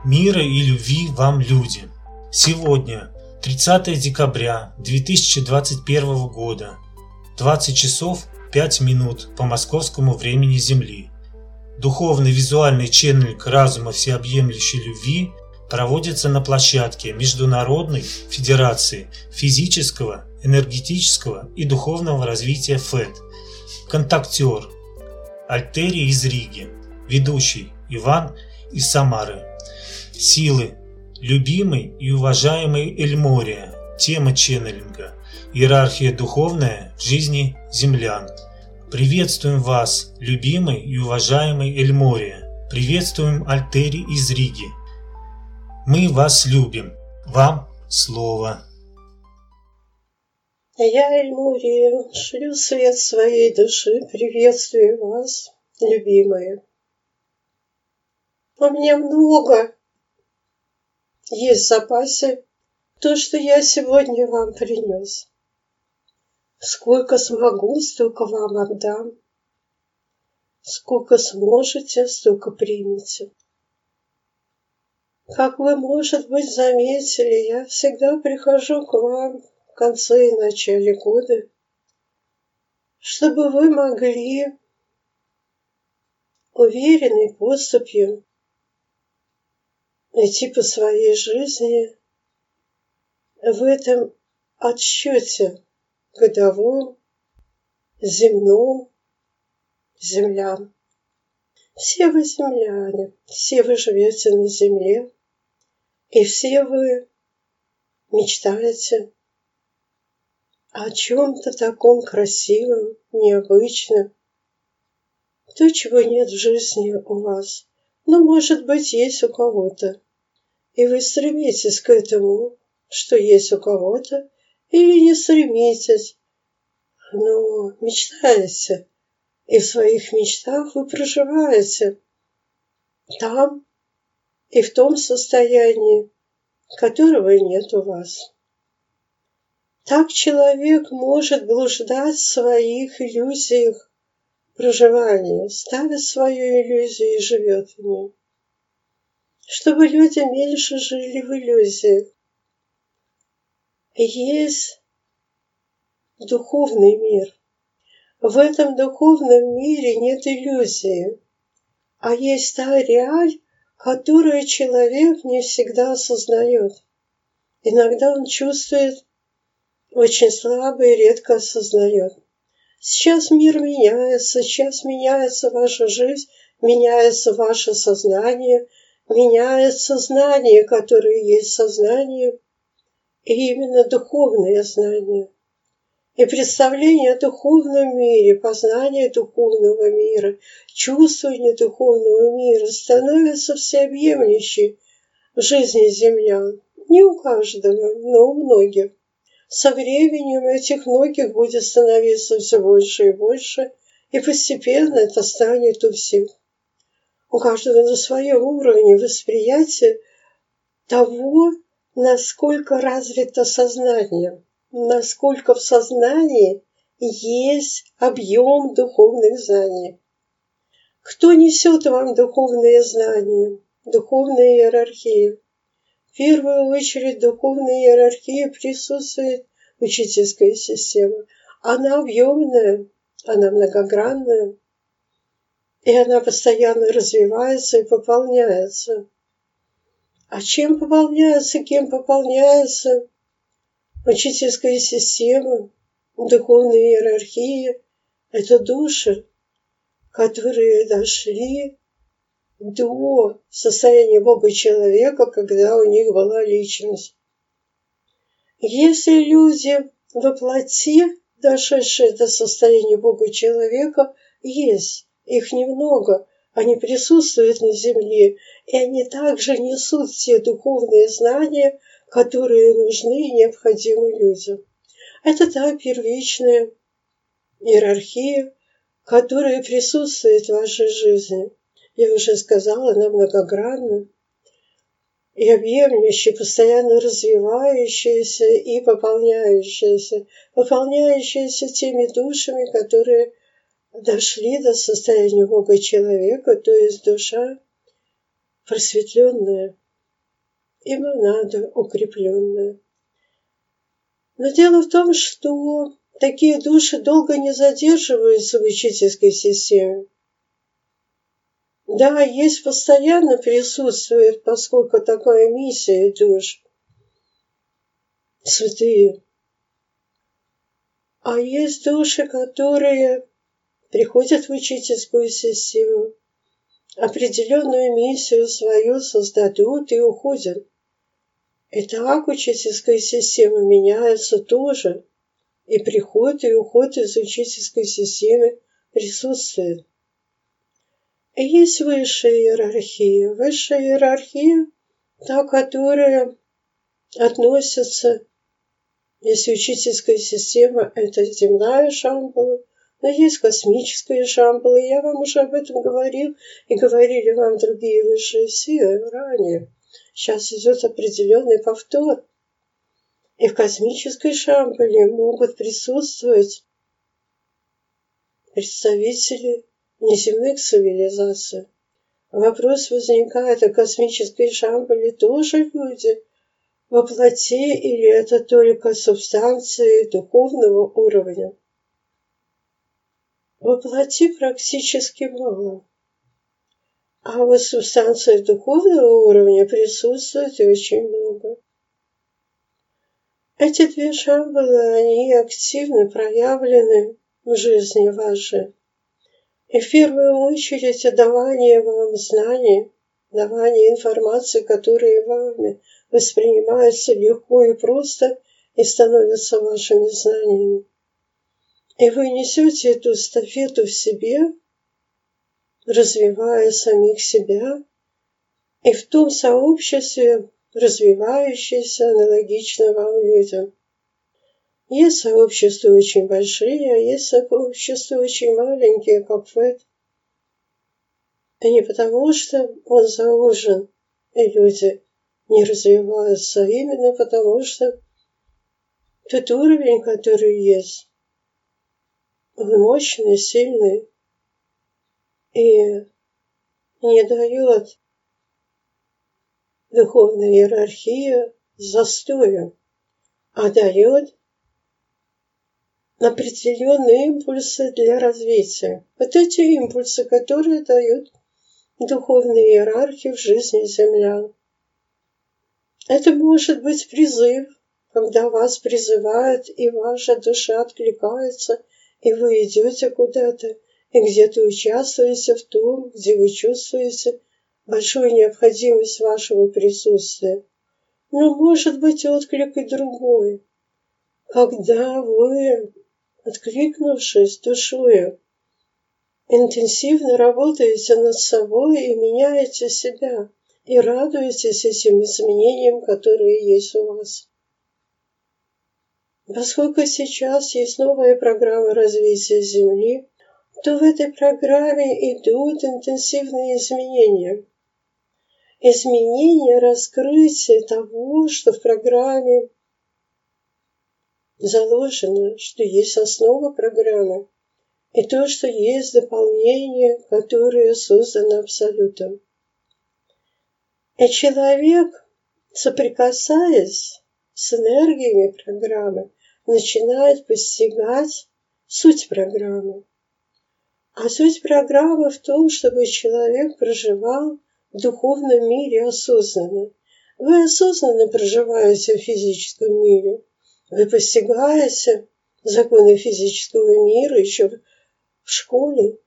Мира и любви вам, люди! Сегодня, 30 декабря 2021 года, 20 часов 5 минут по московскому времени Земли. Духовный визуальный ченнелинг разума всеобъемлющей любви проводится на площадке Международной Федерации физического, энергетического и духовного развития ФЭД. Контактер Альтерий из Риги, ведущий Иван из Самары. Силы любимый и уважаемый Эльмория. Тема ченнелинга. Иерархия духовная в жизни землян. Приветствуем вас, любимый и уважаемый Эльмория. Приветствуем Альтерий из Риги. Мы вас любим. Вам слово. Я, Эльмория, шлю свет своей души, приветствую вас, любимые. У меня много есть в запасе то, что я сегодня вам принес. Сколько смогу, столько вам отдам. Сколько сможете, столько примите. Как вы, может быть, заметили, я всегда прихожу к вам в конце и начале года, чтобы вы могли уверенной поступью идти по своей жизни в этом отсчете годовом, земном, землян. Все вы земляне, все вы живете на земле, и все вы мечтаете о чем-то таком красивом, необычном, то, чего нет в жизни у вас. Но, может быть, есть у кого-то. И вы стремитесь к этому, что есть у кого-то, или не стремитесь, но мечтаете. И в своих мечтах вы проживаете там и в том состоянии, которого нет у вас. Так человек может блуждать в своих иллюзиях проживания, ставит свою иллюзию и живет в ней. Чтобы люди меньше жили в иллюзиях. Есть духовный мир. В этом духовном мире нет иллюзии, а есть та реаль, которую человек не всегда осознает. Иногда он чувствует очень слабо и редко осознает. Сейчас мир меняется, сейчас меняется ваша жизнь, меняется ваше сознание, меняется знание, которое есть в сознании, и именно духовное знание. И представление о духовном мире, познание духовного мира, чувствование духовного мира становится всеобъемлющей в жизни землян. Не у каждого, но у многих. Со временем этих многих будет становиться все больше и больше, и постепенно это станет у всех. У каждого на своем уровне восприятия того, насколько развито сознание, насколько в сознании есть объем духовных знаний. Кто несет вам духовные знания, духовная иерархия? В первую очередь в духовной иерархии присутствует учительская система. Она объемная, она многогранная, и она постоянно развивается и пополняется. А чем пополняется, кем пополняется учительская система, духовная иерархия? Это души, которые дошли до состояния Бога человека, когда у них была личность. Если люди во плоти, дошедшие до состояния Бога человека, есть, их немного, они присутствуют на земле, и они также несут все духовные знания, которые нужны и необходимы людям. Это та первичная иерархия, которая присутствует в вашей жизни. Я уже сказала, она многогранна и объемлющая, постоянно развивающаяся и пополняющаяся теми душами, которые дошли до состояния Бога человека, то есть душа просветленная, и монада укрепленная. Но дело в том, что такие души долго не задерживаются в учительской системе. Да, есть постоянно присутствует, поскольку такая миссия душ, святые. А есть души, которые приходят в учительскую систему, определенную миссию свою создадут и уходят. И так учительская система меняется тоже. И приход и уход из учительской системы присутствует. И есть высшая иерархия. Высшая иерархия, та, которая относится, если учительская система – это земная Шамбала, но есть космическая Шамбала. Я вам уже об этом говорил, и говорили вам другие высшие силы ранее. Сейчас идет определенный повтор. И в космической Шамбале могут присутствовать представители неземных цивилизаций. Вопрос возникает, о космической Шамбале тоже люди во плоти или это только субстанции духовного уровня? Во плоти практически мало. А вот субстанции духовного уровня присутствует очень много. Эти две Шамбалы, они активно проявлены в жизни вашей. И в первую очередь давание вам знаний, давание информации, которые вами воспринимаются легко и просто и становятся вашими знаниями. И вы несете эту эстафету в себе, развивая самих себя, и в том сообществе, развивающиеся аналогично вам людям. Есть сообщества очень большие, а есть сообщества очень маленькие, как ФЭД. И не потому, что он заужен, и люди не развиваются, а именно потому, что тот уровень, который есть, он мощный, сильный, и не дает духовная иерархия застоя, а дает определенные импульсы для развития. Вот эти импульсы, которые дают духовные иерархии в жизни землян. Это может быть призыв, когда вас призывают, и ваша душа откликается, и вы идете куда-то, и где-то участвуете в том, где вы чувствуете большую необходимость вашего присутствия. Но может быть отклик и другой. Когда вы, откликнувшись душою, интенсивно работаете над собой и меняете себя, и радуетесь этим изменениям, которые есть у вас. Поскольку сейчас есть новая программа развития Земли, то в этой программе идут интенсивные изменения. Изменение, раскрытие того, что в программе заложено, что есть основа программы, и то, что есть дополнение, которое создано Абсолютом. И человек, соприкасаясь с энергиями программы, начинает постигать суть программы. А суть программы в том, чтобы человек проживал в духовном мире осознанно. Вы осознанно проживаете в физическом мире. Вы постигаете законы физического мира еще в школе.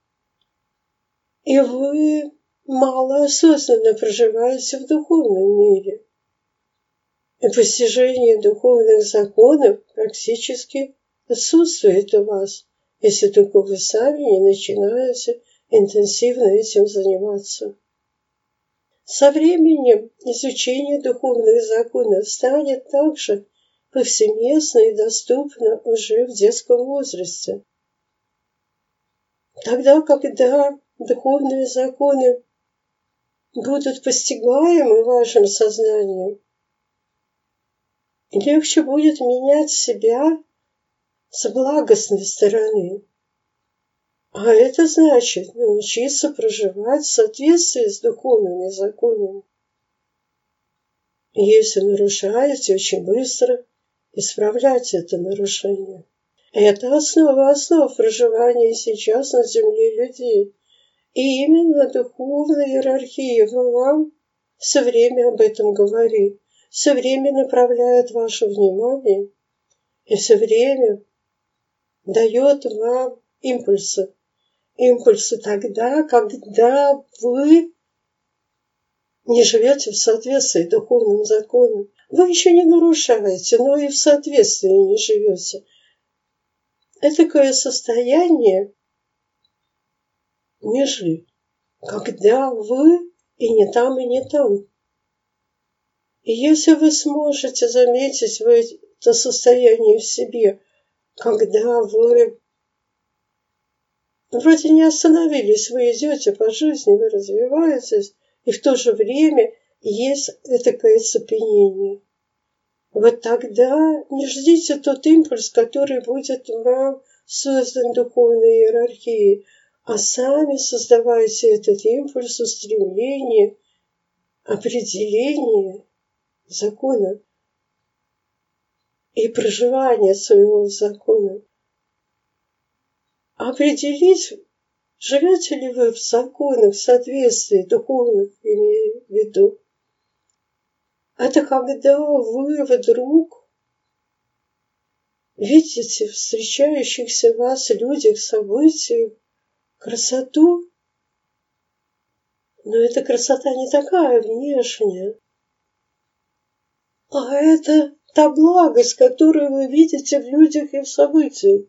И вы мало осознанно проживаете в духовном мире. И постижение духовных законов практически отсутствует у вас, если только вы сами не начинаете интенсивно этим заниматься. Со временем изучение духовных законов станет также повсеместно и доступно уже в детском возрасте. Тогда, когда духовные законы будут постигаемы вашим сознанием, легче будет менять себя с благостной стороны. А это значит научиться проживать в соответствии с духовными законами. Если нарушаете, очень быстро исправлять это нарушение. Это основа основ проживания сейчас на земле людей. И именно духовная иерархия вам все время об этом говорит, все время направляет ваше внимание и все время дает вам импульсы. Импульсы тогда, когда вы не живете в соответствии с духовным законом. Вы еще не нарушаете, но и в соответствии не живете. Это такое состояние между, когда вы и не там, и не там. И если вы сможете заметить это состояние в себе, когда вы вроде не остановились, вы идете по жизни, вы развиваетесь, и в то же время есть такое цепенение. Вот тогда не ждите тот импульс, который будет вам создан духовной иерархией, а сами создавайте этот импульс устремления, определения закона и проживания своего закона. Определить, живете ли вы в законах, в соответствии духовных, имею в виду. Это когда вы вдруг видите в встречающихся вас людях, событиях красоту, но эта красота не такая внешняя, а это та благость, которую вы видите в людях и в событиях.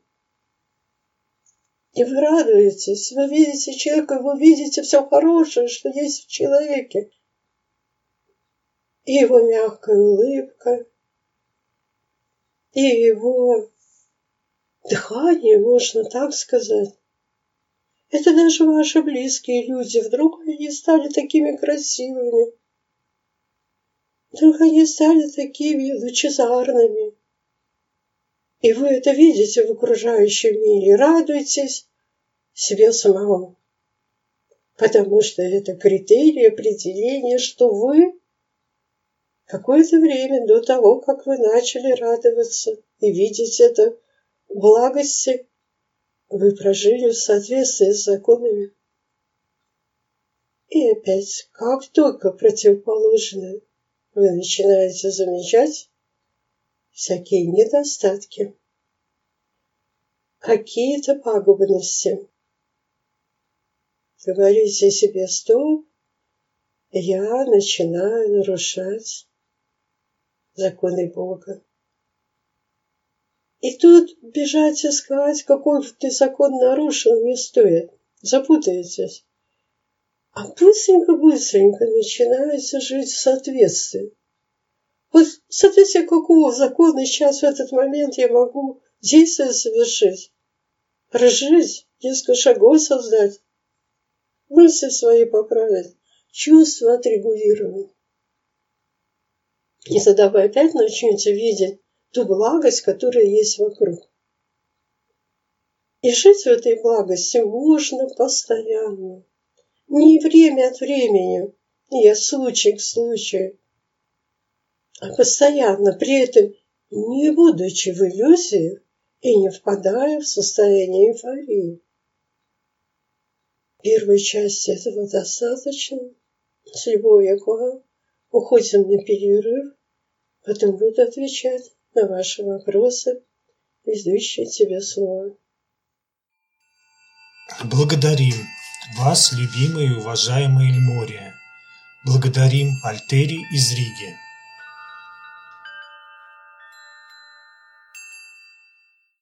И вы радуетесь, вы видите человека, вы видите все хорошее, что есть в человеке. И его мягкая улыбка, и его дыхание, можно так сказать. Это даже ваши близкие люди. Вдруг они стали такими красивыми. Вдруг они стали такими лучезарными. И вы это видите в окружающем мире. Радуйтесь себе самому. Потому что это критерий определения, что вы какое-то время до того, как вы начали радоваться и видеть это благости, вы прожили в соответствии с законами. И опять, как только противоположное, вы начинаете замечать всякие недостатки, какие-то пагубности. Говорите себе: стоп, я начинаю нарушать законы Бога. И тут бежать искать, какой ты закон нарушил, не стоит. Запутаетесь. А быстренько-быстренько начинаете жить в соответствии. Вот в соответствии какого закона сейчас в этот момент я могу действие совершить, разжить, несколько шагов создать, мысли свои поправить, чувства отрегулировать. И тогда вы опять начнете видеть ту благость, которая есть вокруг. И жить в этой благости можно постоянно. Не время от времени, не случай к случаю, а постоянно, при этом не будучи в иллюзиях и не впадая в состояние эйфории. Первой части этого достаточно. С любовью к вам уходим на перерыв, потом буду отвечать на ваши вопросы, ведущие тебе слово. Благодарим вас, любимая и уважаемая Эльмория. Благодарим Альтери из Риги.